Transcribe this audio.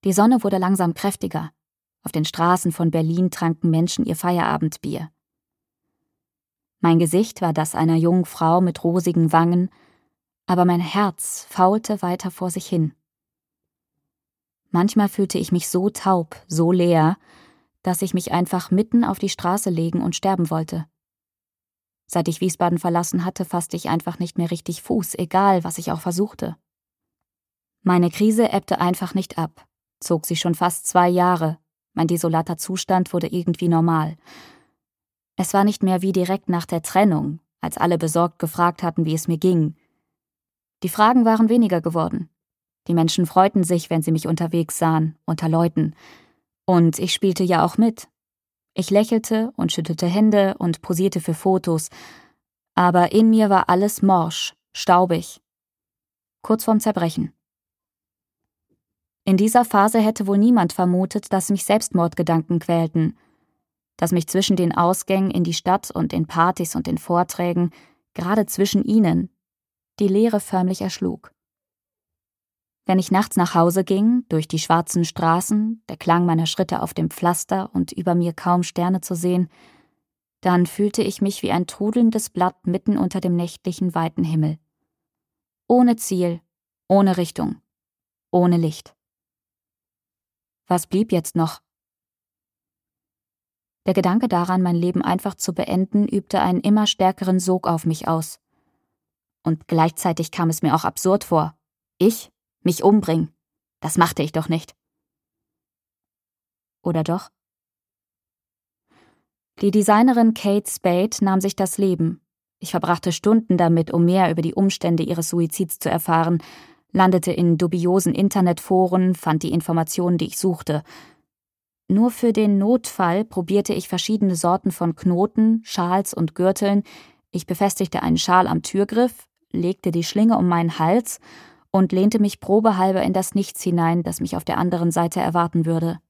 Die Sonne wurde langsam kräftiger. Auf den Straßen von Berlin tranken Menschen ihr Feierabendbier. Mein Gesicht war das einer jungen Frau mit rosigen Wangen, aber mein Herz faulte weiter vor sich hin. Manchmal fühlte ich mich so taub, so leer, dass ich mich einfach mitten auf die Straße legen und sterben wollte. Seit ich Wiesbaden verlassen hatte, fasste ich einfach nicht mehr richtig Fuß, egal was ich auch versuchte. Meine Krise ebbte einfach nicht ab, zog sich schon fast 2 Jahre. Mein desolater Zustand wurde irgendwie normal. Es war nicht mehr wie direkt nach der Trennung, als alle besorgt gefragt hatten, wie es mir ging. Die Fragen waren weniger geworden. Die Menschen freuten sich, wenn sie mich unterwegs sahen, unter Leuten. Und ich spielte ja auch mit. Ich lächelte und schüttelte Hände und posierte für Fotos. Aber in mir war alles morsch, staubig. Kurz vorm Zerbrechen. In dieser Phase hätte wohl niemand vermutet, dass mich Selbstmordgedanken quälten. Dass mich zwischen den Ausgängen in die Stadt und den Partys und den Vorträgen, gerade zwischen ihnen, die Leere förmlich erschlug. Wenn ich nachts nach Hause ging, durch die schwarzen Straßen, der Klang meiner Schritte auf dem Pflaster und über mir kaum Sterne zu sehen, dann fühlte ich mich wie ein trudelndes Blatt mitten unter dem nächtlichen weiten Himmel. Ohne Ziel, ohne Richtung, ohne Licht. Was blieb jetzt noch? Der Gedanke daran, mein Leben einfach zu beenden, übte einen immer stärkeren Sog auf mich aus. Und gleichzeitig kam es mir auch absurd vor. Mich umbringen. Das machte ich doch nicht. Oder doch? Die Designerin Kate Spade nahm sich das Leben. Ich verbrachte Stunden damit, um mehr über die Umstände ihres Suizids zu erfahren, landete in dubiosen Internetforen, fand die Informationen, die ich suchte. Nur für den Notfall probierte ich verschiedene Sorten von Knoten, Schals und Gürteln. Ich befestigte einen Schal am Türgriff, legte die Schlinge um meinen Hals und lehnte mich probehalber in das Nichts hinein, das mich auf der anderen Seite erwarten würde.